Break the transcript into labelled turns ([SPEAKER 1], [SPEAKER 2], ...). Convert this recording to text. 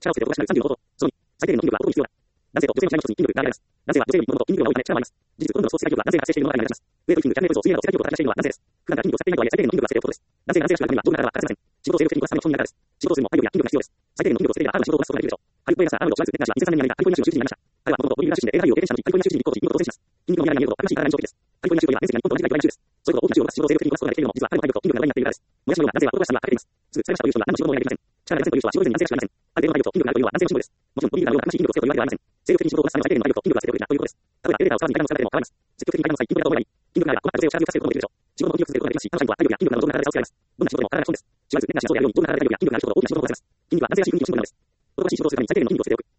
[SPEAKER 1] 力をつけて動かしなる30のこと。その2、最低限の筋力は男に必要だ。男性と女性の違いの一つに筋力があります。男性は女性よりもともと筋力が多いため力はあります。事実、今度の総世界記録は男性が達成しているものがあります。ウェイトリフティング、キャンデルポーズ、水泳など世界記録を達成しているのは男性です。普段から筋力を使っていないとはいえ、最低限の筋力はつけていることです。男性が男性らしくあるためには、道具などは欠かせません。仕事を精力的にこなすための本人なからです。仕事をするにも体力や筋力が必要です。最低限の筋力をつけていれば、ある仕事をこなすことができるでしょう。ハリウッド映画スターアーノルド・シュワルツェネッガー氏は2003年にアメリカ、カリフォルニア州の州知事になりました。彼はもともとボディビルダー出身で映画俳優を経験したのに、カリフォルニア州知事に立候補し、見事当選します。筋肉の未来が見えると、新しい体に衝撃です。カリフォルニア州といえば面積が日本と同じくらい巨大な州です。そういうことを大きな州を動かす仕事を精力的にこなすことができているのも、実は彼の体力と筋力が裏になっているからです。もやしのような男性は男らしさには欠けています。すぐ疲れましたという人には何の仕事もお願いできません。力がありませんという人は仕事以前に男性らしくありません。ある程度の体力と筋力があるというのは男性のシンボルです。もちろんボディビルダーのような魂筋力をつけるというわけではありません。精力的に仕事をこなすための最低限の体力と筋力がつけておくべきだということです。例えばエレベーターを使わずに階段を使うだけでも変わります。積極的に階段の際、筋力がどうやり、筋力があれば困った女性を力強くさせることもできるでしょう。仕事の筋力をつけることができますし、他の社員とは体力や筋力などの体を使います。どんな仕事でも体が基本です。シュワルツェネッガー氏がそうであるように、どんな体力や筋力がある仕事を大きな仕事をこなせます。筋肉は男性らしい雰囲気のシンボルなのです。男らしい仕事をするために最低限の筋力をつけておく。